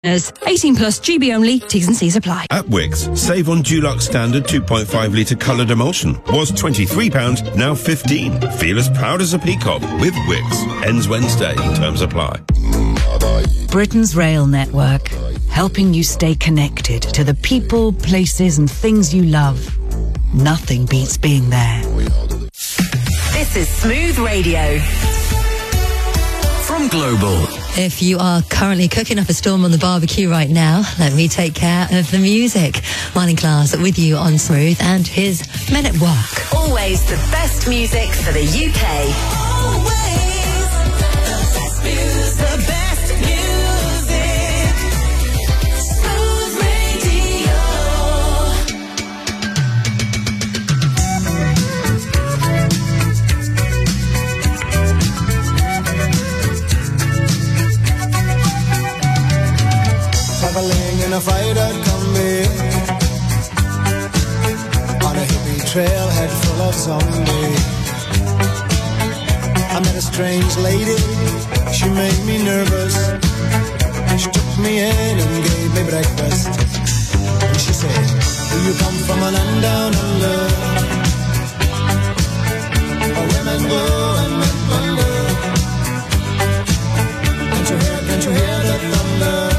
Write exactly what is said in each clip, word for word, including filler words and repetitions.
eighteen plus, G B only, T's and C's apply. At Wickes, save on Dulux Standard two point five litre coloured emulsion. Was twenty-three pounds, now fifteen. Feel as proud as a peacock with Wickes. Ends Wednesday, terms apply. Britain's rail network, helping you stay connected to the people, places and things you love. Nothing beats being there. This is Smooth Radio. From Global. If you are currently cooking up a storm on the barbecue right now, let me take care of the music. Martin Class with you on Smooth and his Men at Work. Always the best music for the U K. Always the best music. The best music. Smooth Radio. Traveling in a fighter combi on a hippie trailhead full of zombies. I met a strange lady, she made me nervous. She took me in and gave me breakfast. And she said, do you come from a land down under, where women go and men wonder? Can't you hear, can't you hear the thunder?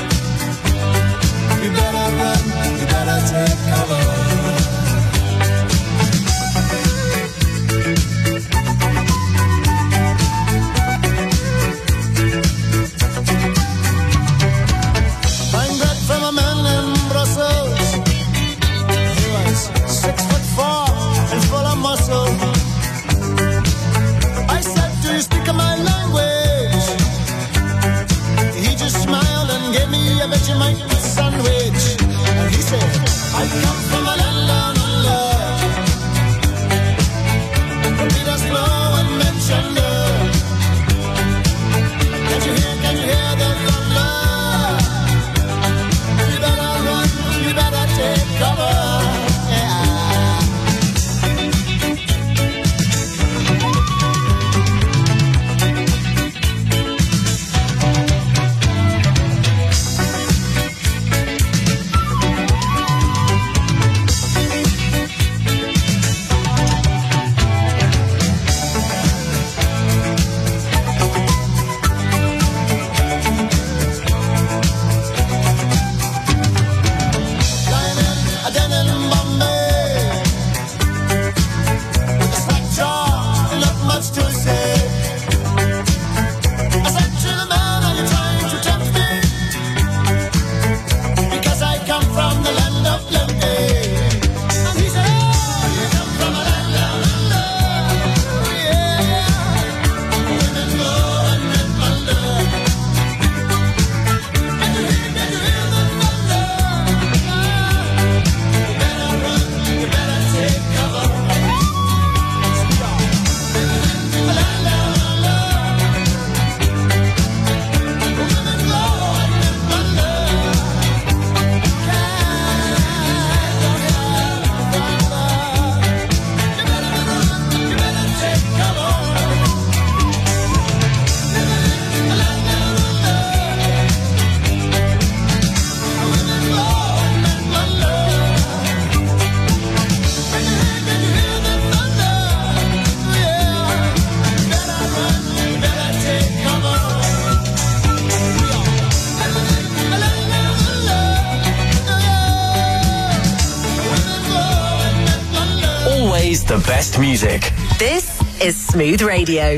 You better run, you better take cover. Buying bread from a man in Brussels. He was six foot four and full of muscle. I said, do you speak my language? He just smiled and gave me a Vegemite sandwich. And he said, I come from a land down under, where Peter's flow and mentioned her. Can't you hear, can't you hear the thunder? You better run, you better take cover. The best music. This is Smooth Radio.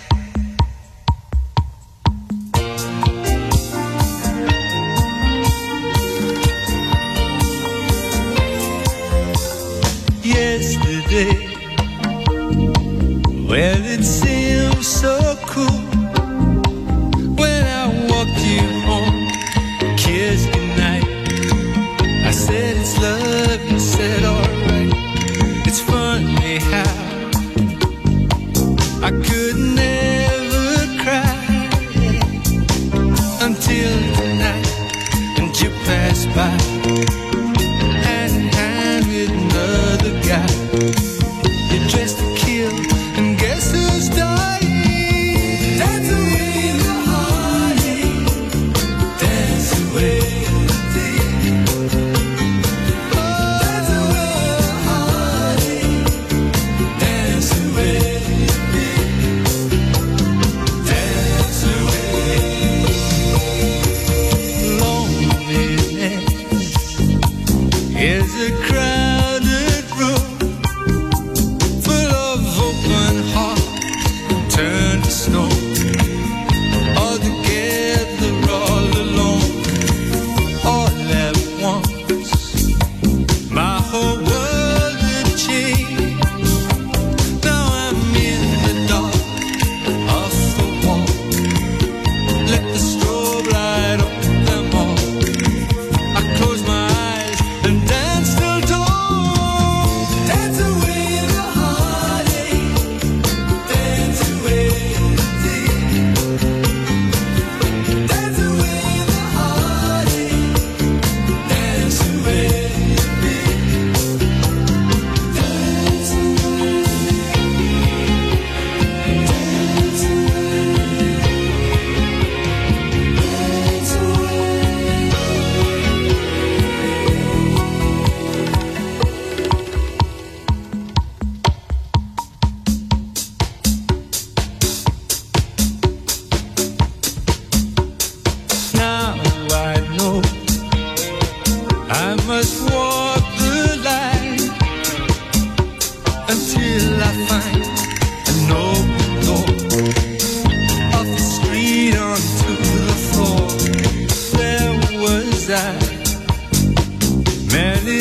Yesterday, well, it seemed so cool when I walked you home, kissed goodnight. I said it's love, you said alright. It's funny how I could never cry until tonight, and you passed by hand in hand with another guy. You're dressed to kill, and guess who's dying? Dance away the heartache, dance away.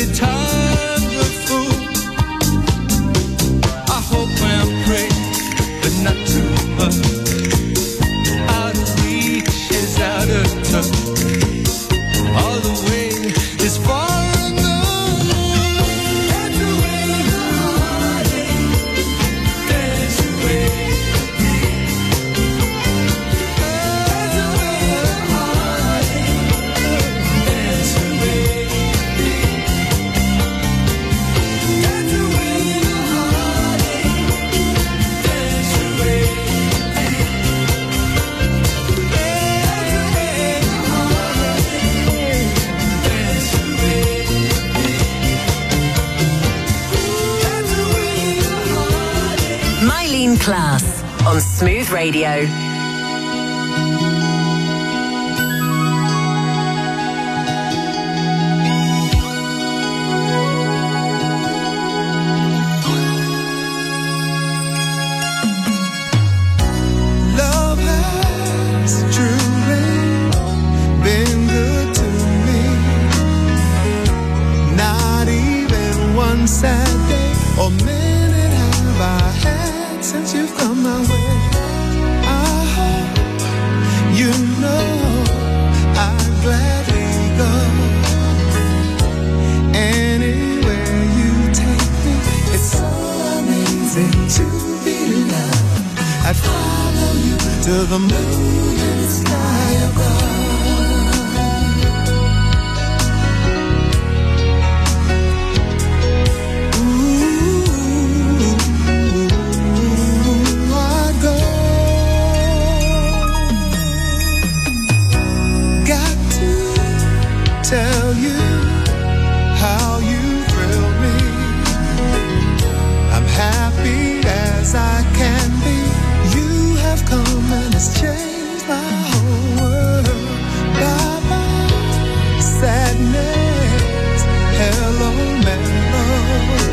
every time the fool. I hope and pray, but not too much. Out of reach is out of touch. All the way is far enough. Dance away the heartache. Dance away. Dance away the heartache. Dance away. Dance away the heartache. Dance away. Mylene Class on Smooth Radio. Love has truly been good to me. Not even one sad day or minute have I had since you've come my way. I hope you know I'd gladly go anywhere you take me. It's so amazing to be loved. I'd follow you to the moon and the sky above. Ooh, I'd go. Got to tell you how you thrill me. I'm happy as I can be. You have come and it's changed my whole world. Bye bye, sadness. Hello, mellow.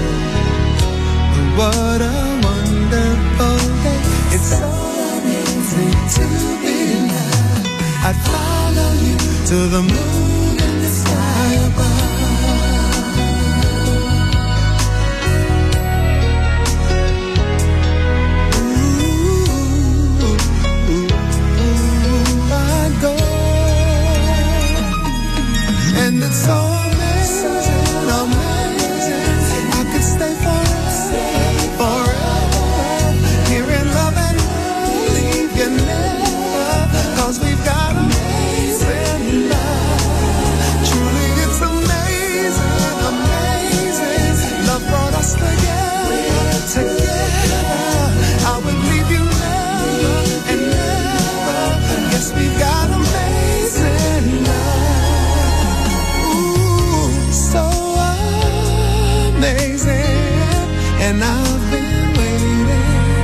What a wonderful day. It's so amazing to be loved. I'd follow you to the moon and the sky above. I'd go. And it's so amazing, amazing. I could stay forever, forever. Here in love and leave you never. Cause we've got amazing love. Truly it's amazing, amazing. Love brought us together, together. I would leave you never and never. Yes, we've got amazing love. Ooh, so amazing. And I've been waiting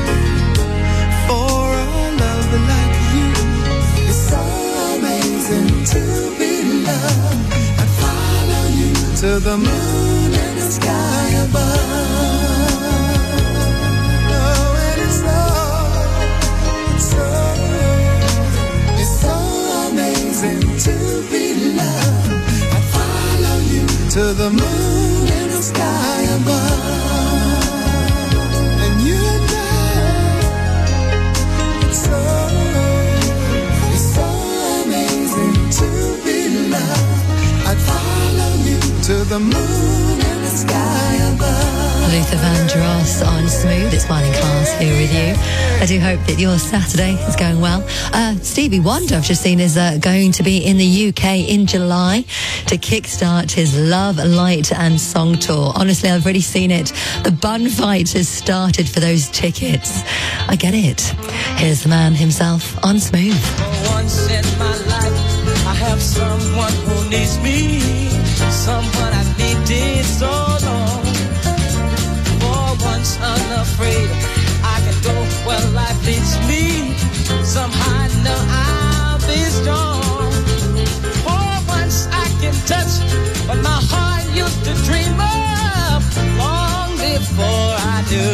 for a love like you. It's so amazing to be loved. I'd follow you to the moon and the sky above. Oh, and it's so, so, it's so amazing to be loved. I'd follow you to the moon and the sky above. And you know, it's so, it's so amazing to be loved. I'd follow you to the moon and the sky above. Luther Vandross on Smooth. It's Mylene Class here with you. I do hope that your Saturday is going well. Uh, Stevie Wonder, I've just seen, is uh, going to be in the U K in July to kickstart his Love, Light and Song Tour. Honestly, I've already seen it. The bun fight has started for those tickets. I get it. Here's the man himself on Smooth. For once in my life, I have someone who needs me, someone I needed so long. For once unafraid, I can go where life leads me. Somehow I know I'll be strong. For once I can touch what my heart used to dream of long before I do.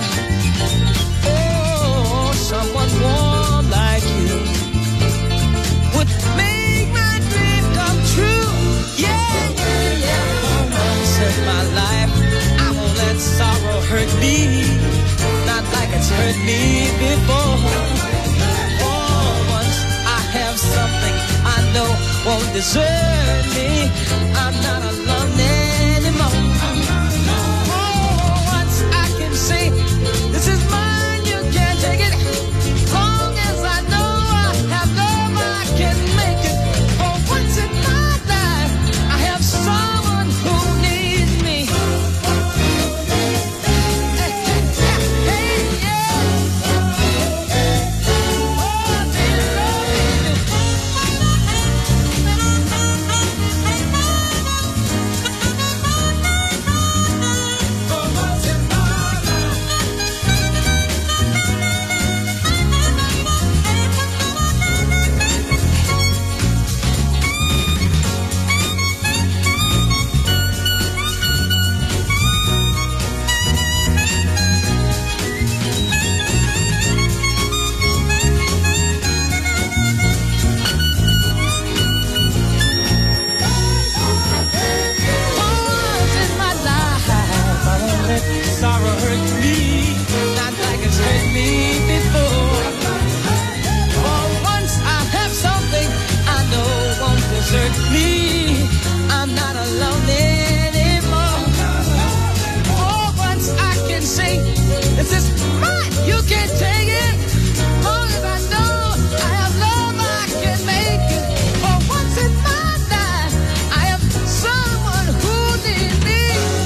Oh, someone warm like you would make my dream come true. Yeah, yeah, yeah. hurt me before. For once I have something I know won't desert me. I'm not alone anymore. For once I can say, this is mine, you can't take it. Long as I know I have love, I can make it. For once in my life, I have someone who needs me. Hey, hey, hey, yeah. Oh, they love me. For once in my life. Once in my life, I won't let sorrow hurt me, not like it's hurt me before. For once I have something I know won't desert me. I'm not alone anymore. For once I can say, this is mine, you can't take it. Long as I know I have love, I can make it. For once in my life, I have someone who needs me.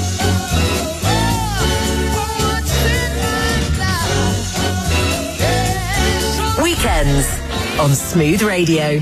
For once in my life, yeah. Weekends on Smooth Radio.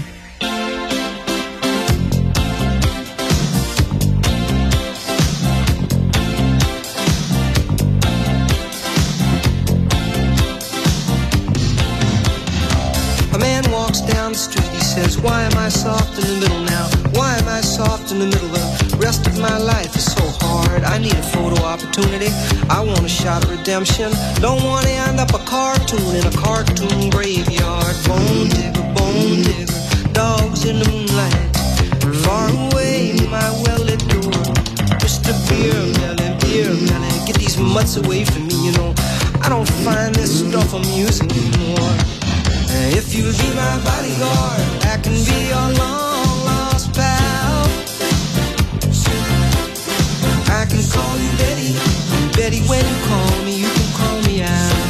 A man walks down the street, he says, why am I soft in the middle now? Why am I soft in the middle? The rest of my life is so hard. I need a photo opportunity. I want a shot of redemption. Don't want to end up a cartoon in a cartoon graveyard. Bone digger, bone digger, dogs in the moonlight. Far away, my well-lit door. Mister Beer Melly, Beer Melly, get these mutts away from me, you know. I don't find this stuff amusing anymore. If you'll be my bodyguard, I can be your long lost pal. I can call you Betty, and Betty, when you call me, you can call me out.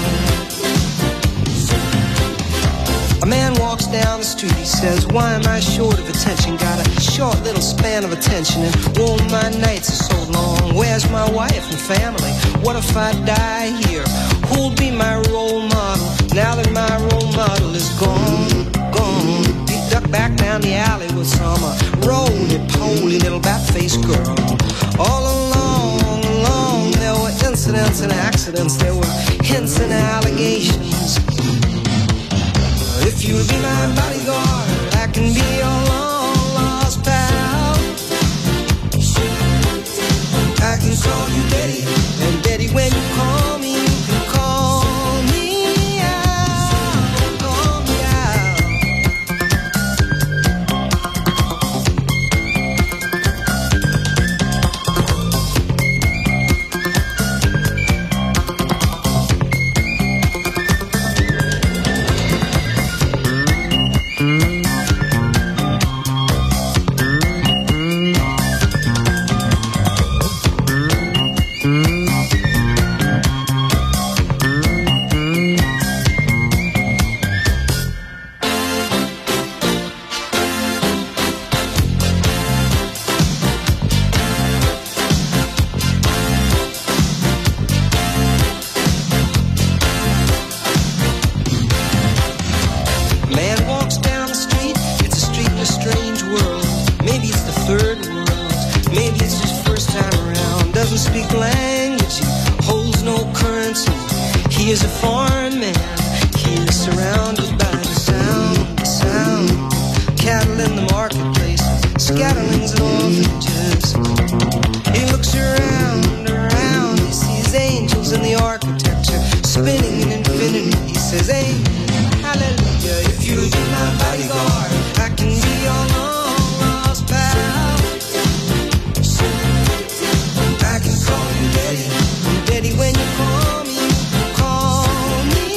A man walks down the street, he says, why am I short of attention? Got a short little span of attention, and oh, my nights are so long. Where's my wife and family? What if I die here? Who'll be my role model? Now that my role model is gone, gone. He ducked back down the alley with some uh, roly-poly little bat-faced girl. All along, along, there were incidents and accidents. There were hints and allegations. If you'll be my bodyguard, I can be your long-lost pal. I can call you Betty, and Betty, when you call me, you can call me out, call me out. He is a foreign man. He is surrounded by the sound, the sound. Cattle in the marketplace, scatterings and orphanages. He looks around, around. He sees angels in the architecture, spinning in infinity. He says, hey, hallelujah. If you'll be my bodyguard, I can be your long lost pal. I can call you Daddy, Daddy, when you call me, call me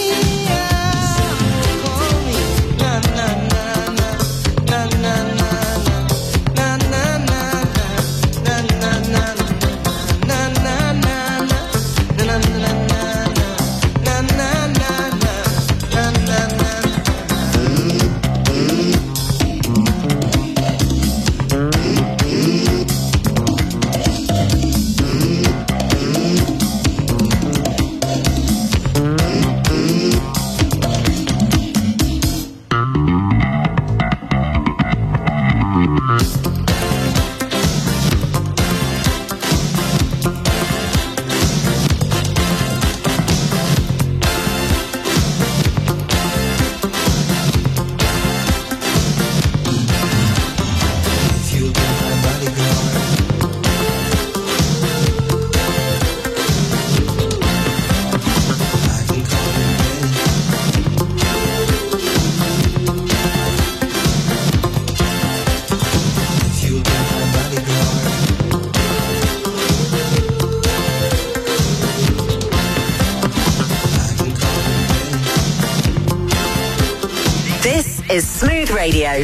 Is Smooth Radio.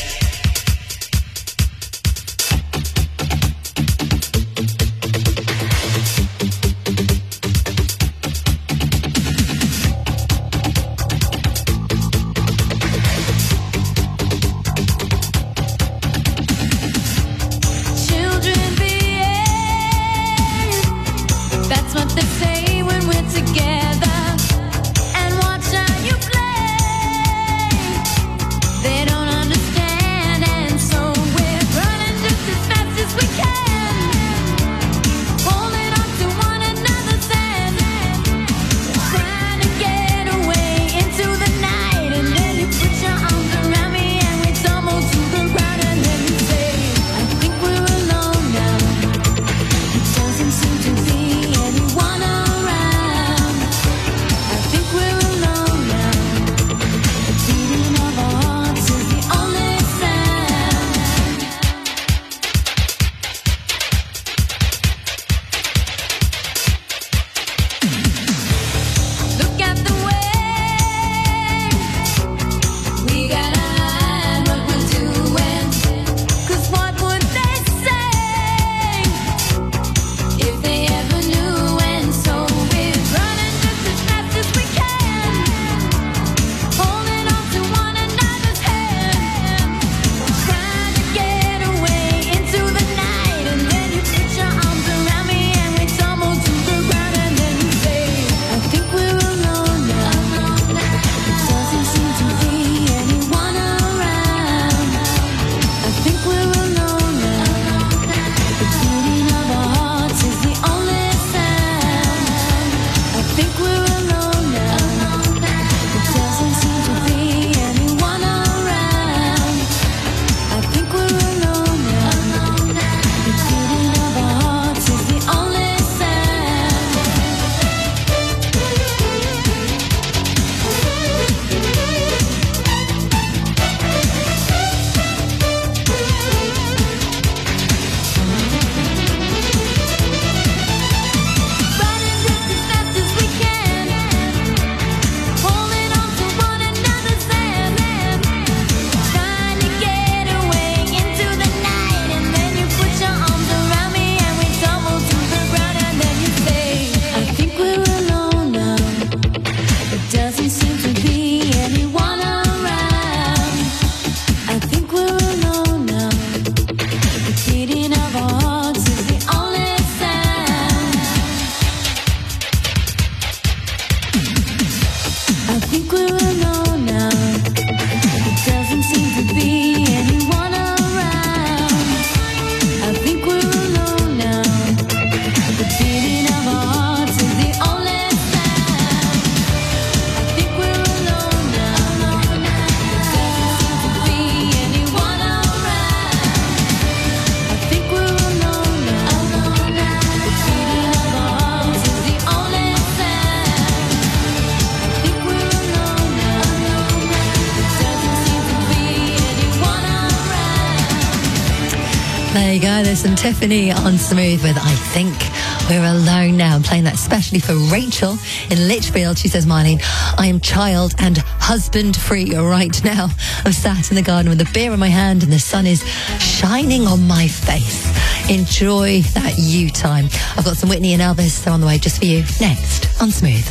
There you go, there's some Tiffany on Smooth with I Think We're Alone Now. I'm playing that especially for Rachel in Lichfield. She says, Marlene, I am child and husband free right now. I'm sat in the garden with a beer in my hand and the sun is shining on my face. Enjoy that you time. I've got some Whitney and Elvis, they're on the way just for you. Next on Smooth.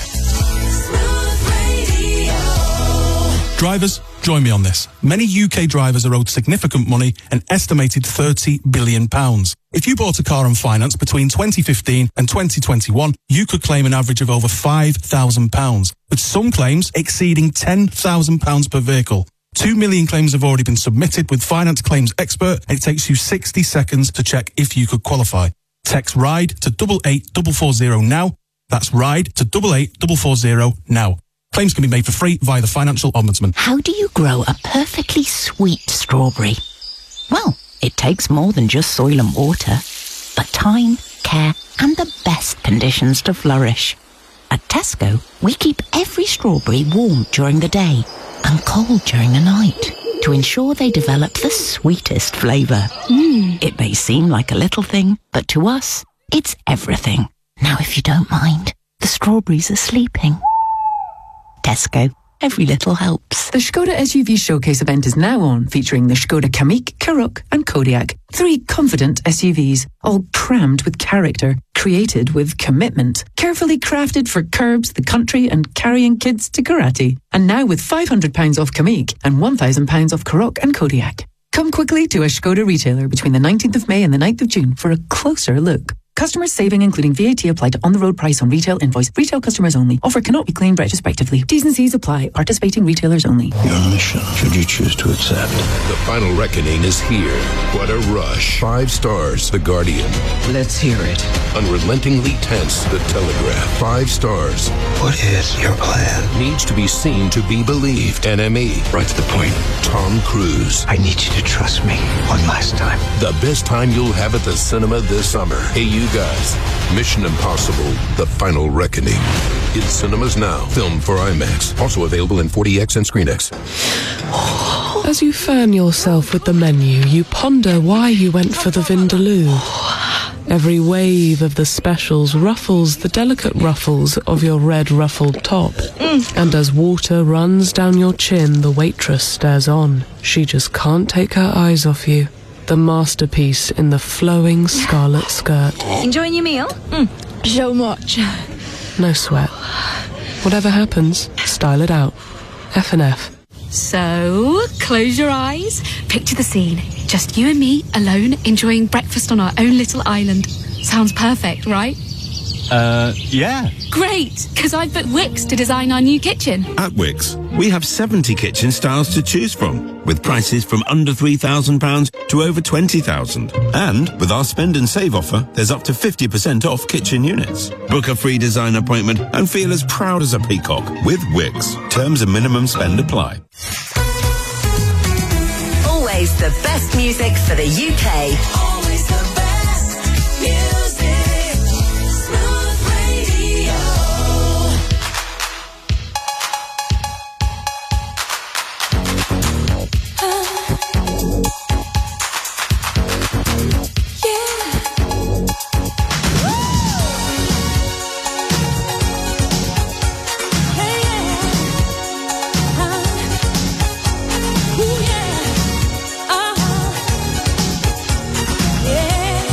Drivers, join me on this. Many U K drivers are owed significant money, an estimated thirty billion pounds. If you bought a car on finance between twenty fifteen and twenty twenty-one, you could claim an average of over five thousand pounds, with some claims exceeding ten thousand pounds per vehicle. Two million claims have already been submitted with Finance Claims Expert, and it takes you sixty seconds to check if you could qualify. Text RIDE to double eight four four zero now. That's RIDE to double eight four four zero now. Claims can be made for free via the Financial Ombudsman. How do you grow a perfectly sweet strawberry? Well, it takes more than just soil and water, but time, care, and the best conditions to flourish. At Tesco, we keep every strawberry warm during the day and cold during the night to ensure they develop the sweetest flavour. Mm. It may seem like a little thing, but to us, it's everything. Now, if you don't mind, the strawberries are sleeping. Tesco, every little helps. The Skoda S U V Showcase event is now on, featuring the Skoda Kamiq, Karoq and Kodiaq. Three confident S U Vs, all crammed with character, created with commitment, carefully crafted for curbs, the country and carrying kids to karate. And now with five hundred pounds off Kamiq and one thousand pounds off Karoq and Kodiaq. Come quickly to a Skoda retailer between the nineteenth of May and the ninth of June for a closer look. Customers saving including V A T applied to on-the-road price on retail invoice. Retail customers only. Offer cannot be claimed retrospectively. T's and C's apply. Participating retailers only. Your mission, should you choose to accept. The final reckoning is here. What a rush. Five stars, The Guardian. Let's hear it. Unrelentingly tense, The Telegraph. Five stars. What is your plan? Needs to be seen to be believed. N M E. Right to the point. Tom Cruise. I need you to trust me one last time. The best time you'll have at the cinema this summer. Hey, you guys. Mission Impossible, The Final Reckoning. In cinemas now. Filmed for IMAX. Also available in forty X and ScreenX. As you fan yourself with the menu, you ponder why you went for the Vindaloo. Every wave of the specials ruffles the delicate ruffles of your red ruffled top. Mm. And as water runs down your chin, the waitress stares on. She just can't take her eyes off you. The masterpiece in the flowing scarlet skirt. Enjoying your meal? Mm. So much. No sweat. Whatever happens, style it out. F and F. So, close your eyes. Picture the scene. Just you and me, alone, enjoying breakfast on our own little island. Sounds perfect, right? Uh, yeah. Great, because I've booked Wix to design our new kitchen. At Wix, we have seventy kitchen styles to choose from, with prices from under three thousand pounds to over twenty thousand pounds. And with our spend and save offer, there's up to fifty percent off kitchen units. Book a free design appointment and feel as proud as a peacock with Wix. Terms and minimum spend apply. Always the best music for the U K. Always the best music. Smooth Radio. Yeah.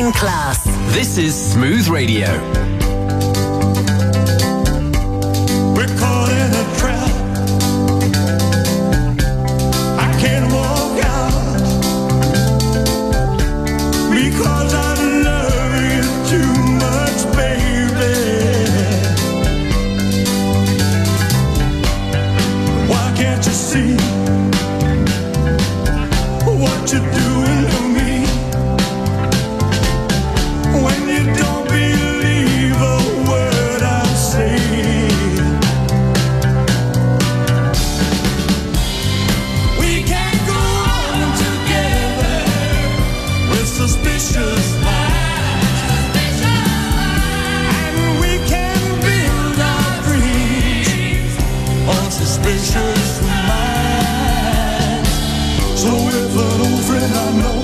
and class. This is Smooth Radio. We're caught in a trap. I can't walk out because I love you too much, baby. Why can't you see what you're doing to me? When you don't believe a word I say, we can't go on together with suspicious minds, and we can build our dreams on suspicious minds. So if an old friend I know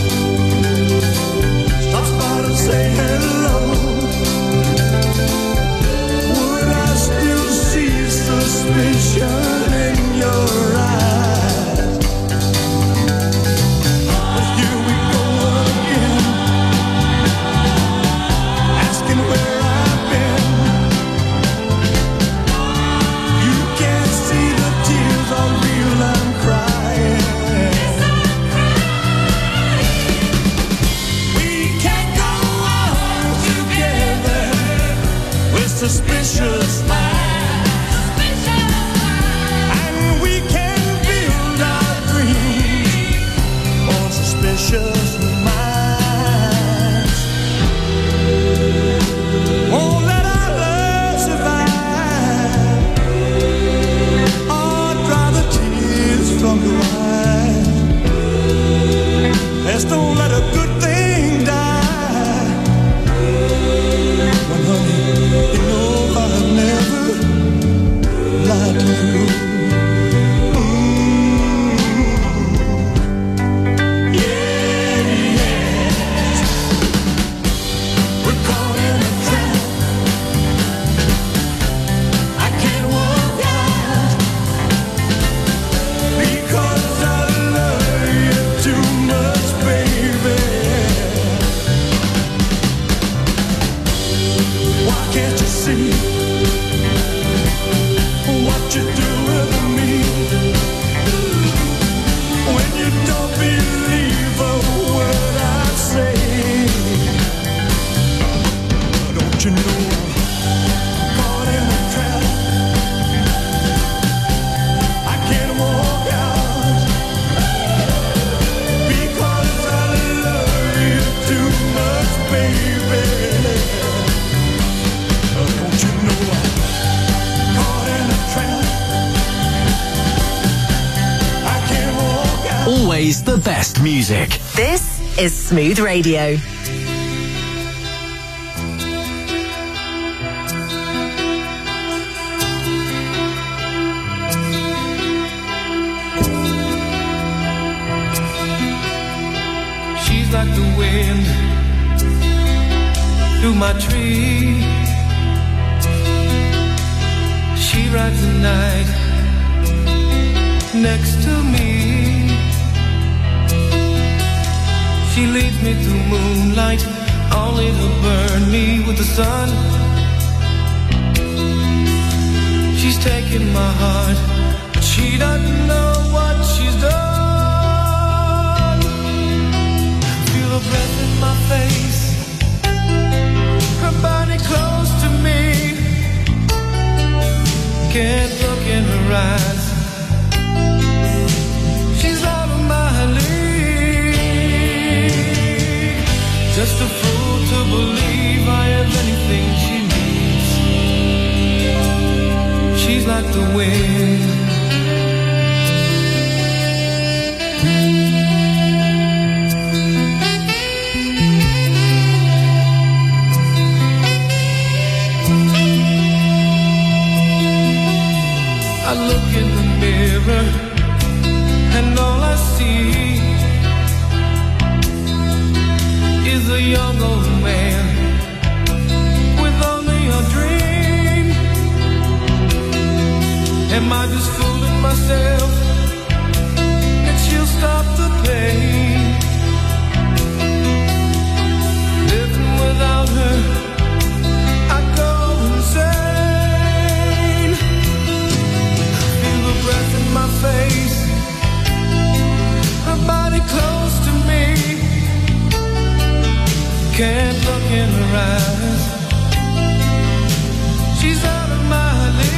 stops by to say hello, would I still see suspicion in your eyes? But here we go again, asking where I've been. You can't see the tears I feel I'm crying. We can't go on together with suspicious minds, and we can build our dreams on suspicious minds. Won't let our love survive, or dry the tears from your eyes. Let's don't let a good thing die. Well, honey, you know I've never lied to you. Mm. Yeah, yes. We're caught in a trap. I can't walk out because I love you too much, baby. Why can't you see what you're doing to me? When you don't believe a word I say, don't you know I'm caught in a trap? I can't walk out because I love you too much, baby. Don't you know I'm caught in a trap? I can't walk out. Always the best music. This is Smooth Radio. She's like the wind through my tree. She rides the night next to me. She leads me through moonlight, only to burn me with the sun. She's taking my heart, but she doesn't know what she's done. Feel her breath in my face, her body close to me. Can't look in her eyes, she's out of my league. Just a fool to believe I have anything she needs. She's like the wind. I look in the mirror and all I see is a young old man with only a dream. Am I just fooling myself that she'll stop the pain? without her, I go insane. Feel the breath in my face, her body close to me. Can't look in her eyes, she's out of my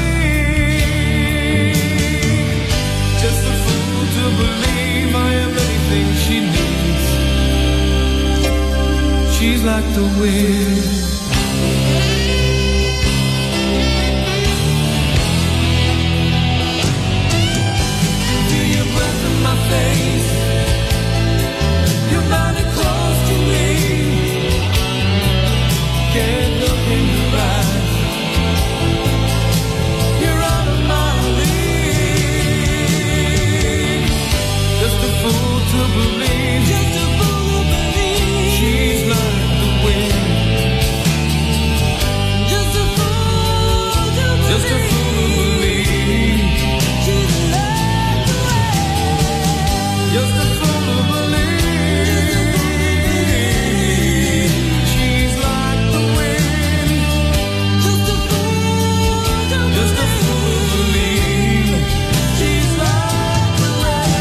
league. Just a fool to believe I am anything she needs. She's like the wind. Feel your breath in my face, your body close to me. Can't look in your eyes, you're out of my league. Just a fool to believe, just a fool to believe she's like the wind. Just a fool to believe, just a fool to believe she's like the wind. Just a fool to believe she's like the wind. Just a fool to believe, just a fool to believe she's like the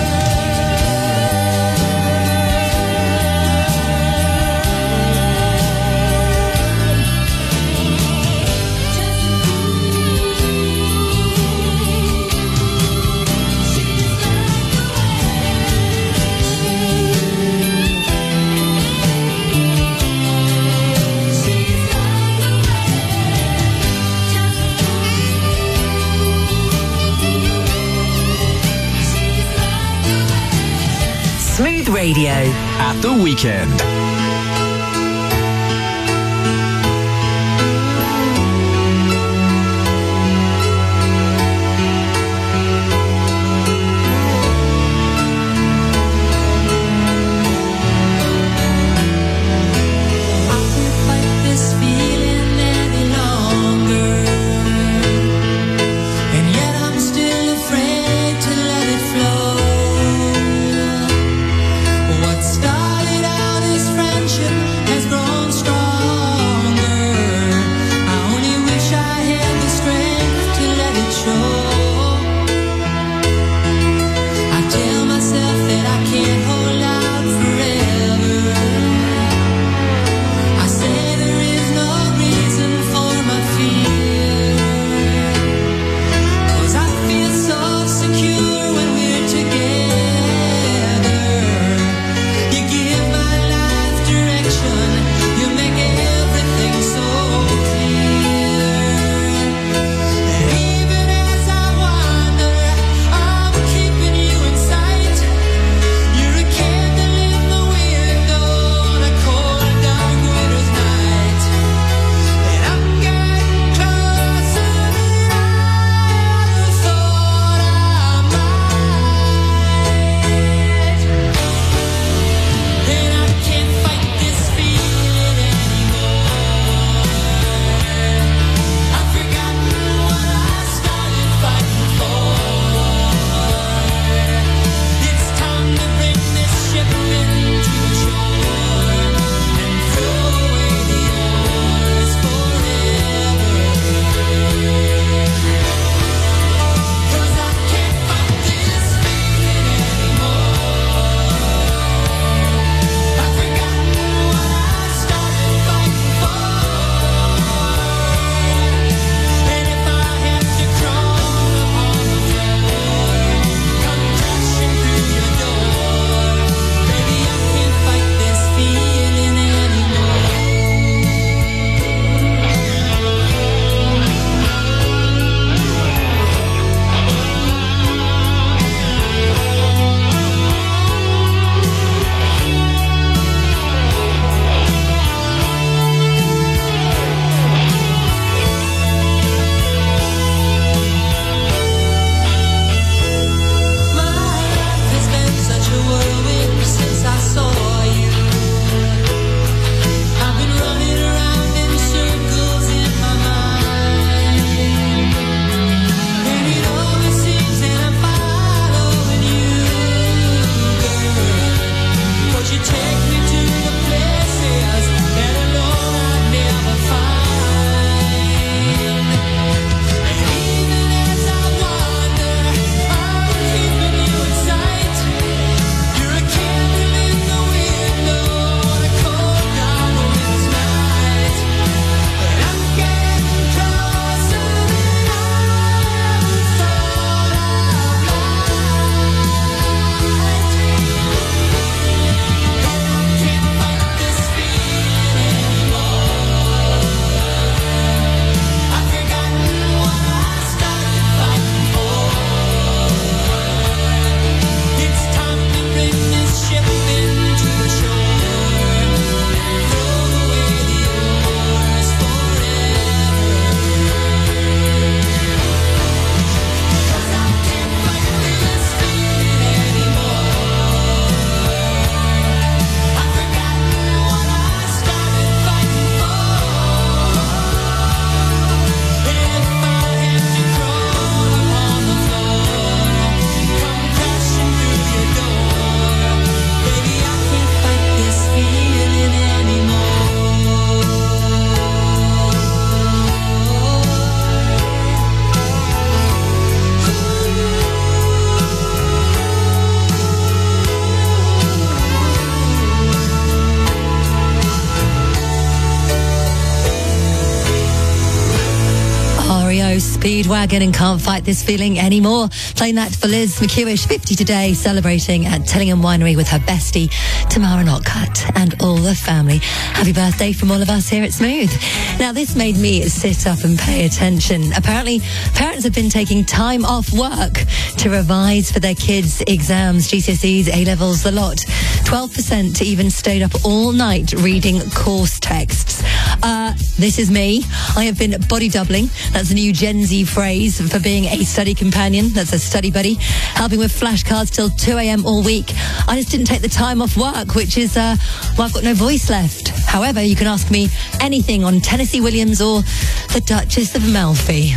Smooth Radio. At the weekend. What started out as friends R E O Speedwagon and Can't Fight This Feeling Anymore. Playing that for Liz McEwish, fifty today, celebrating at Tellingham Winery with her bestie, Tamara Notcutt, and all the family. Happy birthday from all of us here at Smooth. Now, this made me sit up and pay attention. Apparently, parents have been taking time off work to revise for their kids' exams, G C S Es, A-levels, the lot. twelve percent even stayed up all night reading course texts. Uh, this is me. I have been body doubling. That's a new Gen Z phrase for being a study companion. That's a study buddy. Helping with flashcards till two a.m. all week. I just didn't take the time off work, which is, uh, well, I've got no voice left. However, you can ask me anything on Tennessee Williams or the Duchess of Malfi.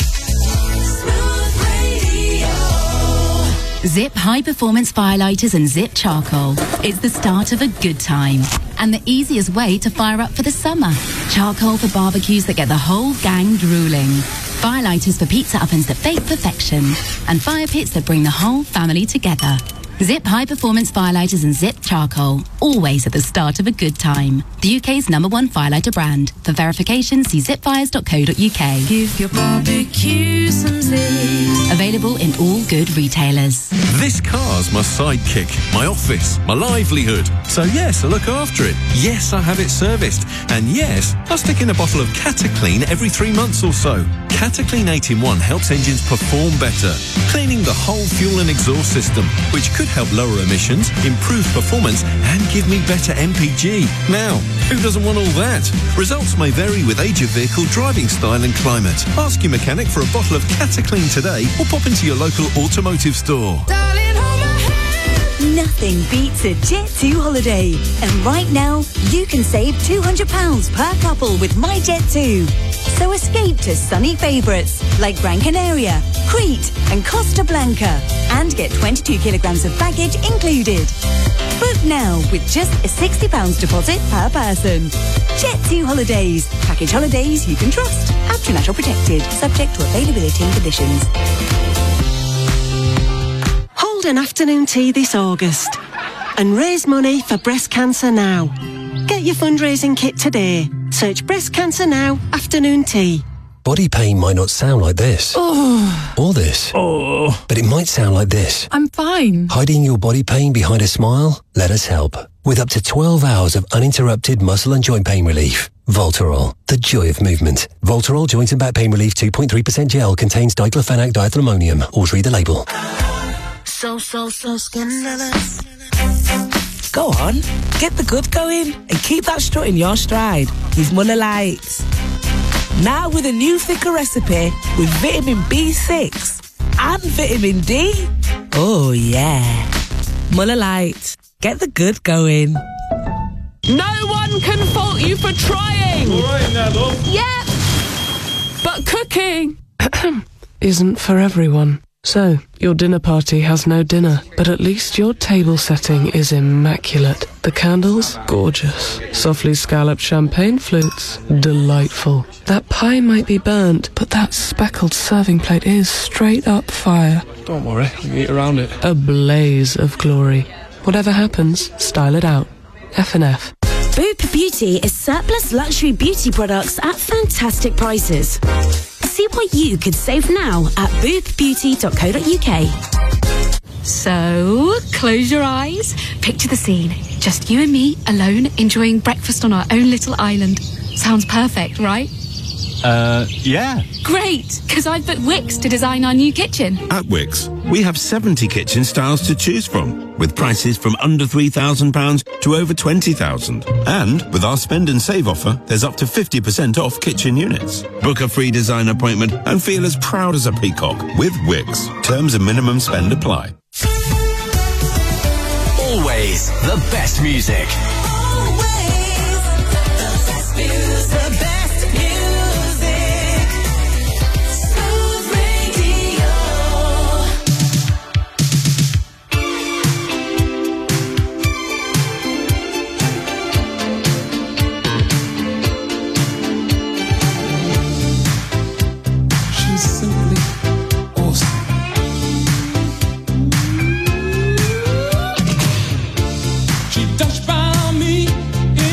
Zip High Performance Firelighters and Zip Charcoal. It's the start of a good time and the easiest way to fire up for the summer. Charcoal for barbecues that get the whole gang drooling. Firelighters for pizza ovens that bake perfection. And fire pits that bring the whole family together. Zip High Performance Firelighters and Zip Charcoal. Always at the start of a good time. The U K's number one firelighter brand. For verification, see zip fires dot co dot uk. Give your barbecue some zip. Available in all good retailers. This car's my sidekick, my office, my livelihood. So yes, I look after it. Yes, I have it serviced. And yes, I stick in a bottle of Cataclean every three months or so. Cataclean eight in one helps engines perform better, cleaning the whole fuel and exhaust system, which could help lower emissions, improve performance, and give me better M P G. Now, who doesn't want all that? Results may vary with age of vehicle, driving style and climate. Ask your mechanic for a bottle of Cataclean today or pop into your local automotive store. Nothing beats a Jet two holiday. And right now, you can save two hundred pounds per couple with My Jet two. So escape to sunny favourites like Gran Canaria, Crete and Costa Blanca and get twenty-two kilograms of baggage included. Book now with just a sixty pounds deposit per person. Jet two Holidays. Package holidays you can trust. After National Protected. Subject to availability and conditions. Hold an afternoon tea this August and raise money for breast cancer now. Get your fundraising kit today. Search Breast Cancer Now afternoon tea. Body pain might not sound like this. Oh. Or this. Oh. But it might sound like this. I'm fine. Hiding your body pain behind a smile? Let us help. With up to twelve hours of uninterrupted muscle and joint pain relief. Voltarol, the joy of movement. Voltarol Joint and Back Pain Relief two point three percent gel contains diclofenac diethylmonium. Always read the label. So, so, so scandalous. Go on, get the good going and keep that strut in your stride with Muller Lights. Now with a new thicker recipe with vitamin B six and vitamin D. Oh yeah. Muller Lights, get the good going. No one can fault you for trying. All right now, love. Yep. But cooking isn't for everyone. So, your dinner party has no dinner, but at least your table setting is immaculate. The candles, gorgeous. Softly scalloped champagne flutes, delightful. That pie might be burnt, but that speckled serving plate is straight up fire. Don't worry, I can eat around it. A blaze of glory. Whatever happens, style it out. F and F. Boop Beauty is surplus luxury beauty products at fantastic prices. See what you could save now at boop beauty dot co dot uk. So, close your eyes, picture the scene. Just you and me, alone, enjoying breakfast on our own little island. Sounds perfect, right? Uh, yeah. Great, because I've booked Wix to design our new kitchen. At Wix, we have seventy kitchen styles to choose from, with prices from under three thousand pounds to over twenty thousand pounds. And with our spend and save offer, there's up to fifty percent off kitchen units. Book a free design appointment and feel as proud as a peacock with Wix. Terms and minimum spend apply. Always the best music. Always the best music. The best music. Smooth Radio. She's simply awesome. She touched by me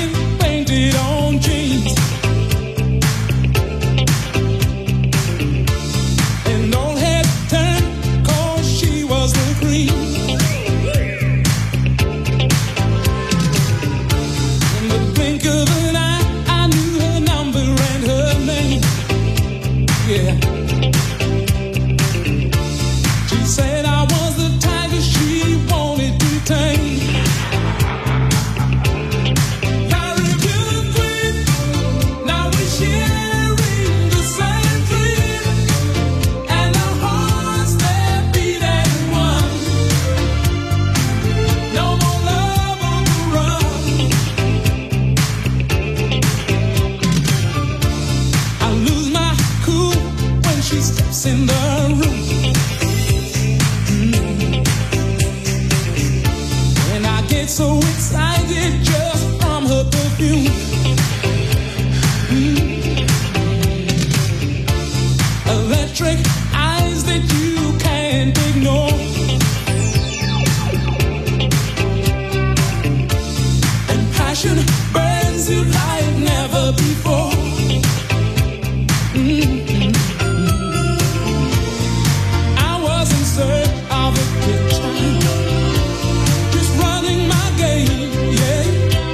else in the room. Mm. And I get so excited just from her perfume. Mm. Electric eyes that you can't ignore. And passion burns you like never before. Mm-hmm. I was in search of a picture, just running my game, yeah.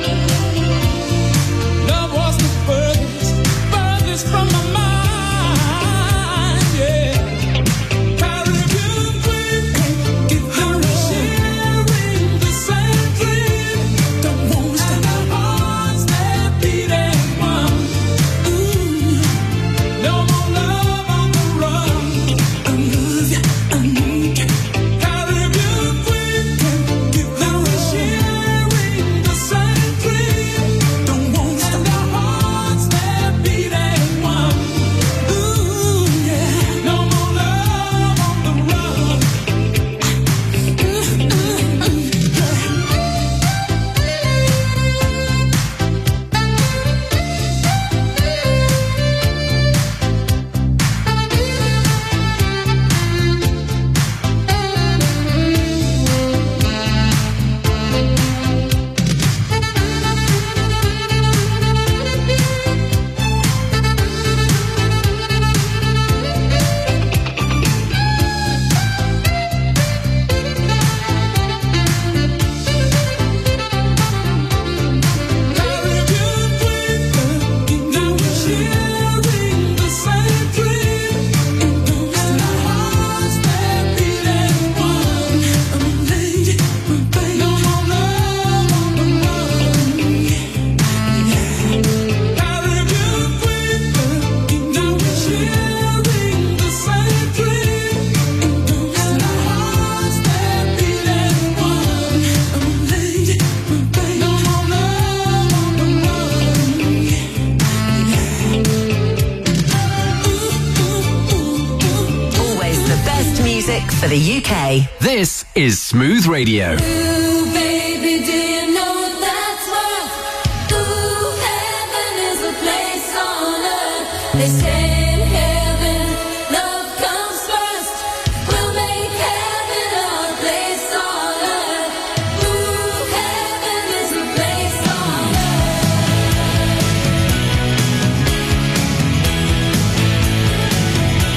Love was the furthest, furthest from my mind, yeah. Caribbean queen, if you're sharing the same dream, don't want to stand our hearts that beat as one. Ooh, no more love on the run. I love you, I need you. Caribbean queen, if you're sharing the same dream, don't want to stand our hearts that beat as one. Ooh, yeah, no more love on the run. Always the best music for the U K. This is Smooth Radio. Ooh, baby, do you know that's what? Ooh, heaven is a place on earth. They say in heaven, love comes first. We'll make heaven our place on earth. Ooh, heaven is a place on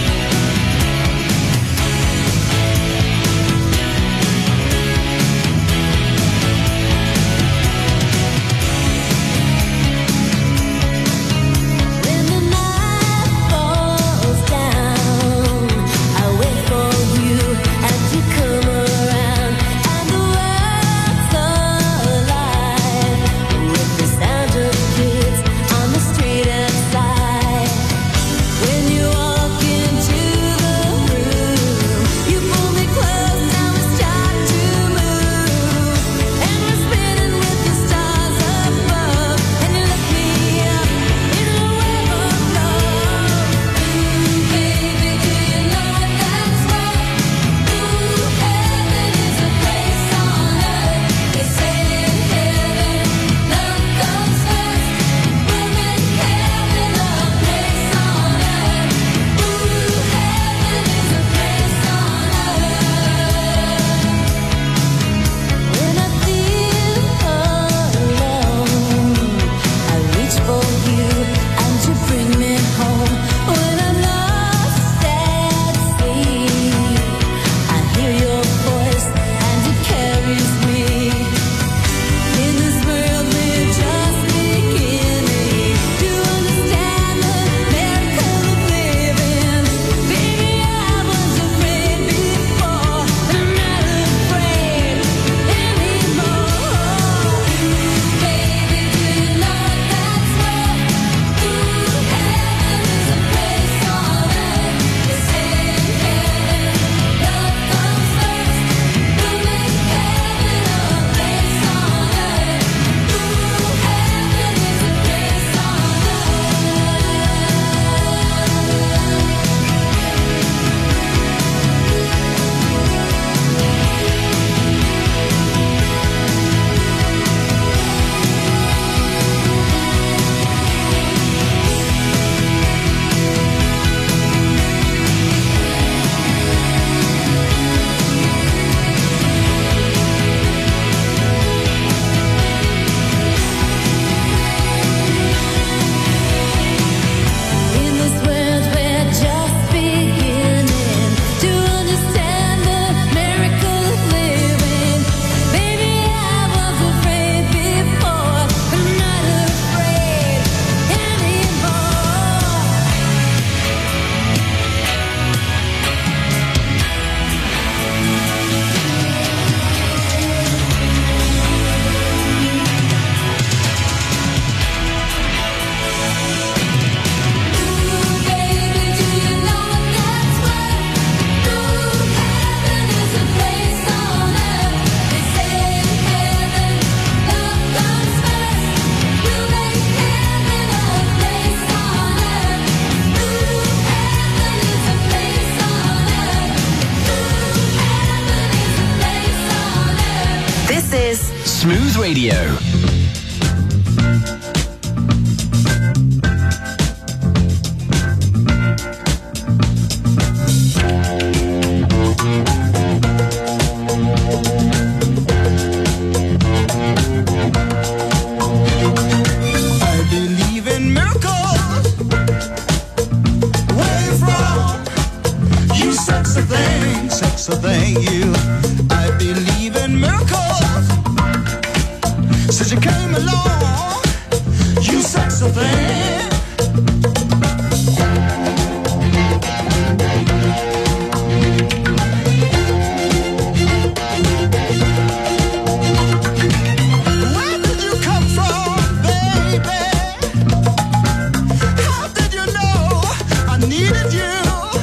earth. Smooth Radio. I believe in miracles. Where you from? You sexy thing, sexy thing, you. I believe in miracles. Since you came along, you sexy thing. Where did you come from, baby? How did you know I needed you?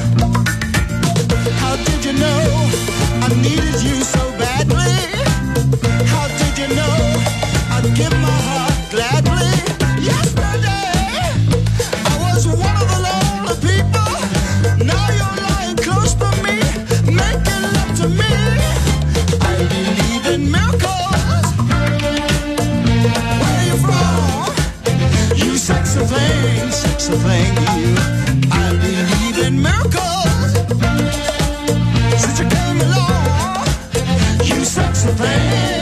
How did you know I needed you so badly? How did you know I'd give my heart gladly? Yesterday, I was one of the lonely people. Now you're lying close to me, making love to me. I believe in miracles. Where you from? You sexy thing, sexy thing, you. I believe in miracles. Since you came along, you sexy thing.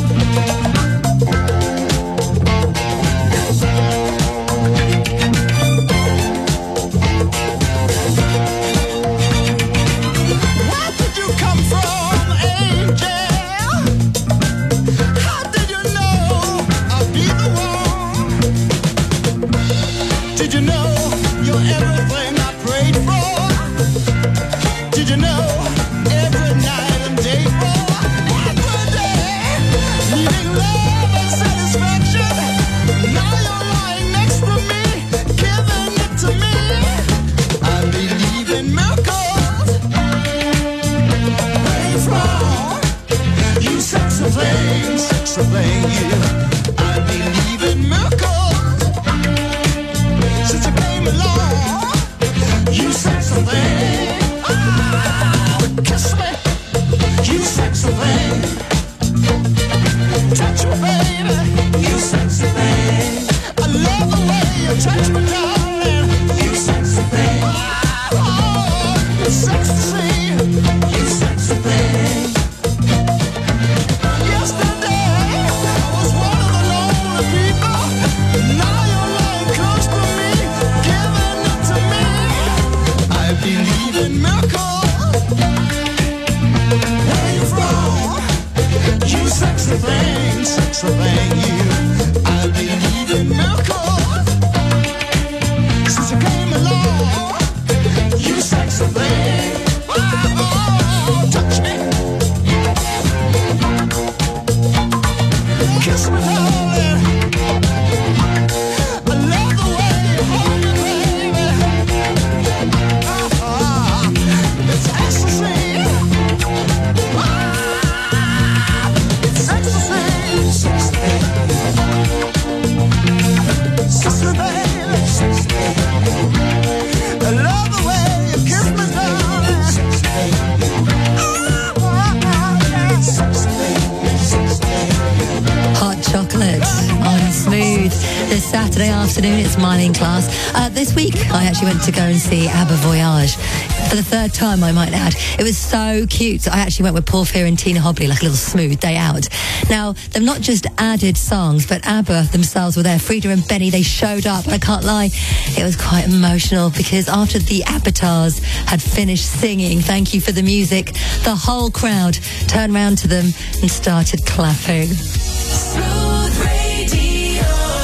Where did you come from, angel? How did you know I'd be the one? Did you know you're everything I prayed for? Did you know every night and day for? Every day, needing love and satisfaction. Now you're lying next to me, giving it to me. I believe in miracles. Where you from? You sexy thing, sexy thing, you. I believe in miracles. Since you came along, you sexy thing. Ah, kiss me, you sexy thing. Touch me, baby, you sexy thing. I love the way you touch me, darling. You sexy thing. Oh, it's sexy to see. You sexy thing. Yesterday, I was one of the lonely people. Now you're lying close to me, giving it to me. I believe in miracles. Where you from? You sexy thing, sexy thing, you. I believe in miracles. Since you came along, you sexy thing. Oh, touch me. Kiss me, darling. I love the way you hold me, baby. Ah, it's ecstasy. Ah, it's ecstasy. Sexy, sexy, baby. Sexy. I love the way you kiss me, darling. Sexy. Ah, sexy, sexy. Hot chocolate on Smooth. This Saturday afternoon, it's Mining Class. Uh, this week, I actually went to go and see ABBA Voyage. For the third time, I might add. It was so cute. I actually went with Paul Fear and Tina Hobley, like a little smooth day out. Now, they've not just added songs, but ABBA themselves were there. Frida and Benny, they showed up. And I can't lie, it was quite emotional because after the avatars had finished singing Thank You for the Music, the whole crowd turned round to them and started clapping. Smooth Radio.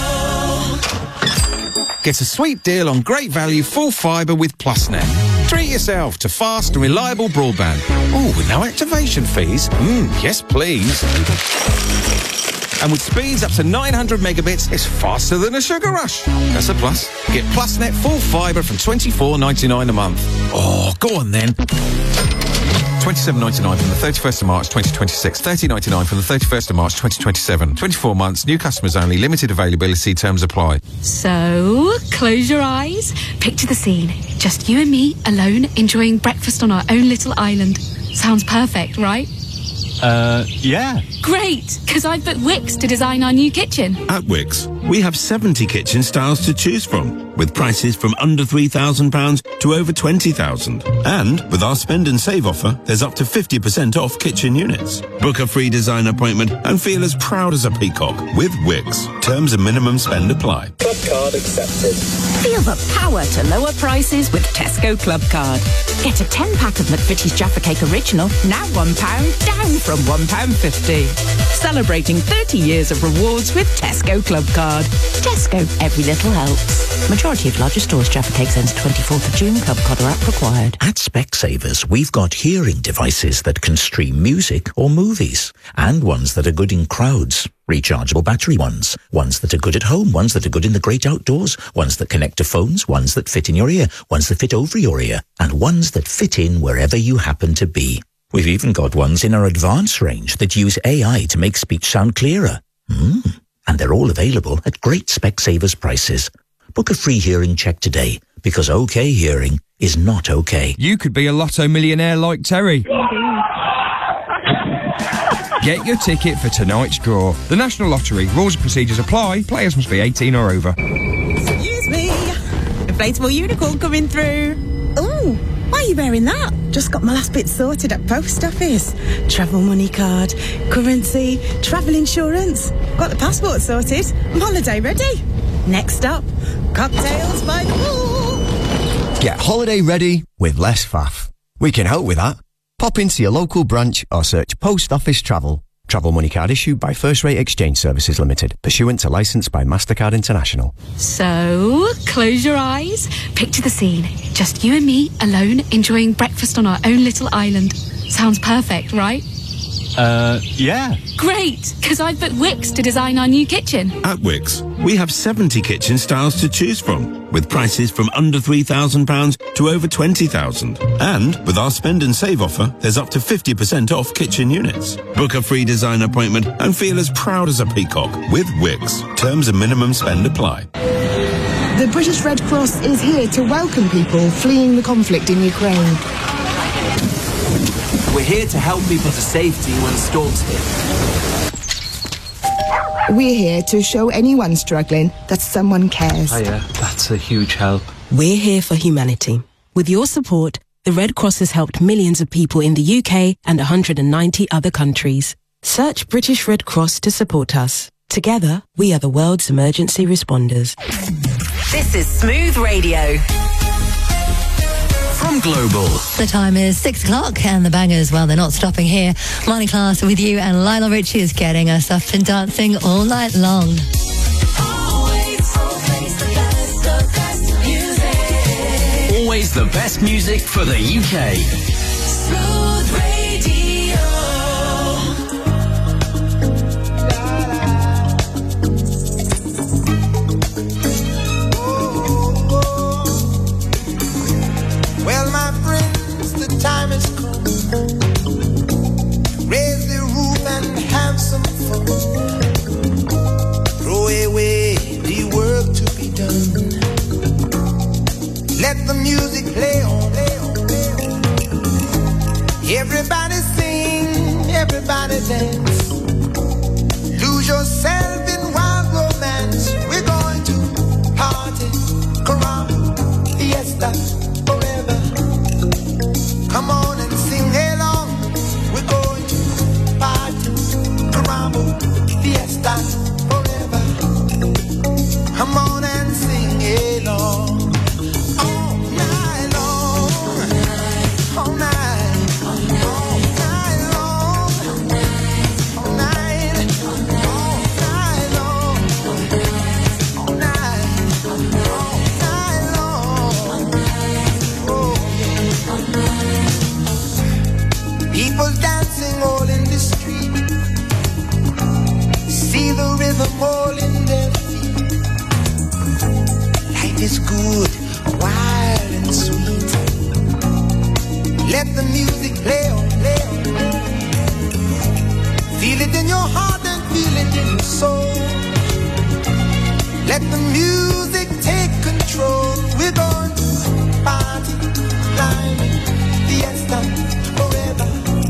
Get a sweet deal on great value full fibre with PlusNet. Treat yourself to fast and reliable broadband. Oh, with no activation fees? Mm, yes, please. And with speeds up to nine hundred megabits, it's faster than a sugar rush. That's a plus. Get PlusNet full fibre from twenty-four ninety-nine a month. Oh, go on then. twenty-seven ninety-nine from the thirty-first of March twenty twenty-six, thirty ninety-nine from the thirty-first of March twenty twenty-seven. twenty-four months, new customers only, limited availability, terms apply. So, close your eyes, picture the scene. Just you and me, alone, enjoying breakfast on our own little island. Sounds perfect, right? Uh, yeah. Great, because I've booked Wix to design our new kitchen. At Wix, we have seventy kitchen styles to choose from, with prices from under three thousand pounds to over twenty thousand pounds. And with our spend and save offer, there's up to fifty percent off kitchen units. Book a free design appointment and feel as proud as a peacock with Wix. Terms and minimum spend apply. Club card accepted. Feel the power to lower prices with Tesco Club Card. Get a ten pack of McVitie's Jaffa Cake Original, now one pound, down from one pound fifty. Celebrating thirty years of rewards with Tesco Club Card. Tesco, every little helps. Majority of larger stores, Jaffa Cakes ends twenty-fourth of June. Club Card or app required. At Specsavers, we've got hearing devices that can stream music or movies, and ones that are good in crowds. Rechargeable battery ones, ones that are good at home, ones that are good in the great outdoors, ones that connect to phones, ones that fit in your ear, ones that fit over your ear, and ones that fit in wherever you happen to be. We've even got ones in our advanced range that use A I to make speech sound clearer. Mm. And they're all available at great Specsavers prices. Book a free hearing check today, because OK hearing is not okay. You could be a lotto millionaire like Terry. Get your ticket for tonight's draw. The National Lottery. Rules and procedures apply. Players must be eighteen or over. Excuse me. Inflatable unicorn coming through. Ooh, why are you wearing that? Just got my last bit sorted at post office. Travel money card, currency, travel insurance. Got the passport sorted. I'm holiday ready. Next stop, cocktails by the pool. Get holiday ready with less faff. We can help with that. Pop into your local branch or search Post Office Travel. Travel money card issued by First Rate Exchange Services Limited, pursuant to licence by MasterCard International. So, close your eyes, picture the scene. Just you and me, alone, enjoying breakfast on our own little island. Sounds perfect, right? Uh, yeah. Great, because I've booked Wix to design our new kitchen. At Wix, we have seventy kitchen styles to choose from, with prices from under three thousand pounds to over twenty thousand pounds. And with our spend and save offer, there's up to fifty percent off kitchen units. Book a free design appointment and feel as proud as a peacock with Wix. Terms and minimum spend apply. The British Red Cross is here to welcome people fleeing the conflict in Ukraine. We're here to help people to safety when storms hit. We're here to show anyone struggling that someone cares. Oh yeah, that's a huge help. We're here for humanity. With your support, the Red Cross has helped millions of people in the U K and one hundred ninety other countries. Search British Red Cross to support us. Together, we are the world's emergency responders. This is Smooth Radio. From Global. The time is six o'clock and the bangers, well, they're not stopping here. Morning Class with you, and Lionel Richie is getting us up and dancing all night long. Always, always the best, the best music. Always the best music for the U K. Smooth Radio. Well, my friends, the time has come. Raise the roof and have some fun. Throw away the work to be done. Let the music play on. Everybody sing, everybody dance. Lose yourself in wild romance. We're going to party, caramba, fiesta. Come on and sing along. We're going to party, caramba, fiesta, forever. Come on and sing along. All night long. All night. All night long. All night. All night long. All night. All night long. Oh, yeah. People dancing all in the street. See the rhythm all in their feet. Life is good, wild and sweet. Let the music play on, play on, play on. Feel it in your heart and feel it in your soul. Let the music take control. We're going to party, climbing, fiesta.